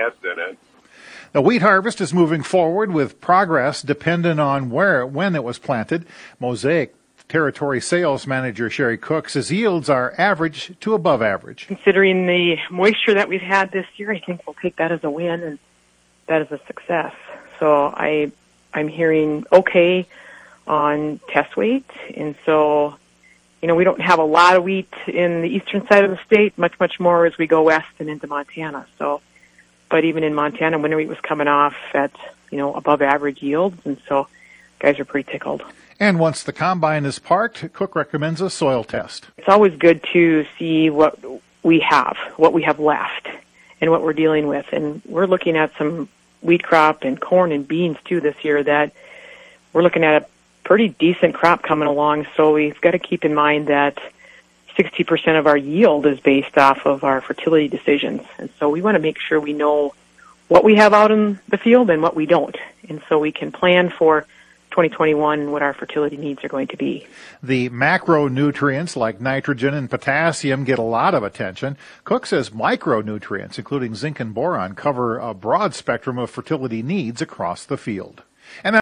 S in it. The wheat harvest is moving forward with progress dependent on when it was planted. Mosaic Territory Sales Manager Sherry Cook says yields are average to above average. Considering the moisture that we've had this year, I think we'll take that as a win and that is a success. So I'm hearing okay on test weight, and so we don't have a lot of wheat in the eastern side of the state, much more as we go west and into Montana. So, but even in Montana, winter wheat was coming off at above average yields, and so guys are pretty tickled. And once the combine is parked, Cook recommends a soil test. It's always good to see what we have left, and what we're dealing with. And we're looking at some wheat crop and corn and beans too this year that we're looking at a pretty decent crop coming along. So we've got to keep in mind that 60% of our yield is based off of our fertility decisions. And so we want to make sure we know what we have out in the field and what we don't. And so we can plan for 2021 what our fertility needs are going to be. The macronutrients like nitrogen and potassium get a lot of attention. Cook says micronutrients, including zinc and boron, cover a broad spectrum of fertility needs across the field. And